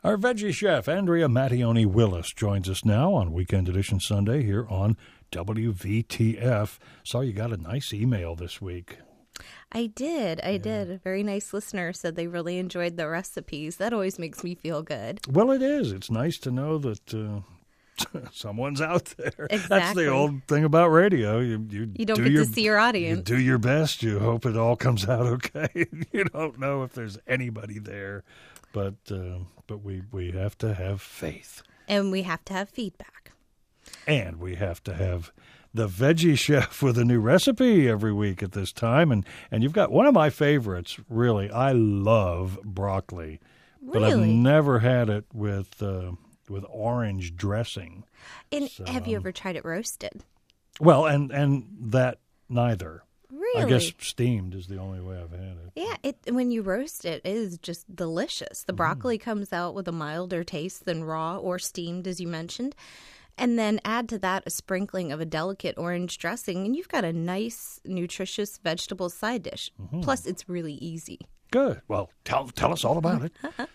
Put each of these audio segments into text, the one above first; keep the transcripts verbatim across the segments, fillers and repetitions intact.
Our veggie chef, Andrea Mattioni Willis, joins us now on Weekend Edition Sunday here on W V T F. Saw you got a nice email this week. I did. I Yeah. did. A very nice listener said they really enjoyed the recipes. That always makes me feel good. Well, it is. It's nice to know that uh, someone's out there. Exactly. That's the old thing about radio. You you, You don't do get your, to see your audience. You do your best. You hope it all comes out okay. You don't know if there's anybody there, but uh, but we, we have to have faith. And we have to have feedback. And we have to have the veggie chef with a new recipe every week at this time. And, and you've got one of my favorites, really. I love broccoli. But I've Really? never had it with uh, with orange dressing. And So, have you ever tried it roasted? Well, and, and that neither. Really? I guess steamed is the only way I've had it. Yeah, it when you roast it, it is just delicious. The broccoli comes out with a milder taste than raw or steamed, as you mentioned. And then add to that a sprinkling of a delicate orange dressing, and you've got a nice, nutritious vegetable side dish. Plus, it's really easy. Good. Well, tell tell us all about it.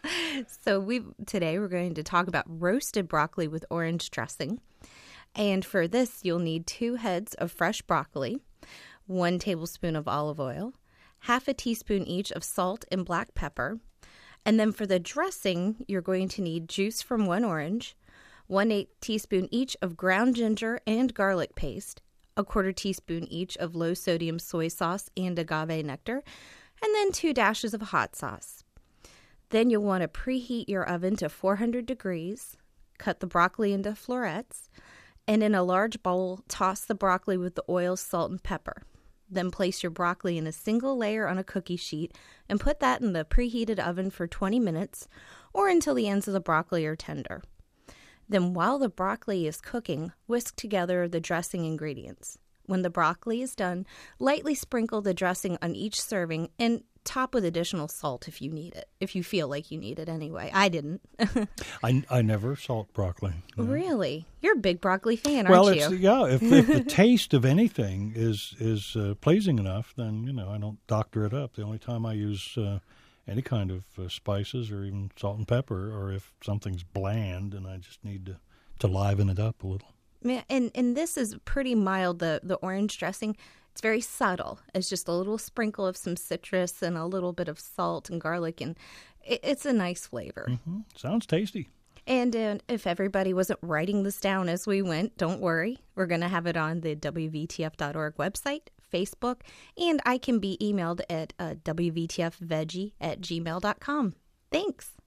So we today we're going to talk about roasted broccoli with orange dressing. And for this, you'll need two heads of fresh broccoli, one tablespoon of olive oil, half a teaspoon each of salt and black pepper. And then for the dressing, you're going to need juice from one orange, one eighth teaspoon each of ground ginger and garlic paste, a quarter teaspoon each of low-sodium soy sauce and agave nectar, and then two dashes of hot sauce. Then you'll want to preheat your oven to four hundred degrees, cut the broccoli into florets, and in a large bowl, toss the broccoli with the oil, salt, and pepper. Then place your broccoli in a single layer on a cookie sheet and put that in the preheated oven for twenty minutes or until the ends of the broccoli are tender. Then while the broccoli is cooking, whisk together the dressing ingredients. When the broccoli is done, lightly sprinkle the dressing on each serving and top with additional salt if you need it, if you feel like you need it anyway. I didn't. I, I never salt broccoli. No. Really? You're a big broccoli fan, aren't Well, you? it's, yeah, if, if the taste of anything is is uh, pleasing enough, then, you know, I don't doctor it up. The only time I use uh, any kind of uh, spices or even salt and pepper, or if something's bland and I just need to, to liven it up a little. Yeah, and, and this is pretty mild, the, the orange dressing. It's very subtle. It's just a little sprinkle of some citrus and a little bit of salt and garlic, and it, it's a nice flavor. Mm-hmm. Sounds tasty. And uh, if everybody wasn't writing this down as we went, don't worry. We're going to have it on the W V T F dot org website, Facebook, and I can be emailed at uh, W V T F veggie at gmail dot com. Thanks.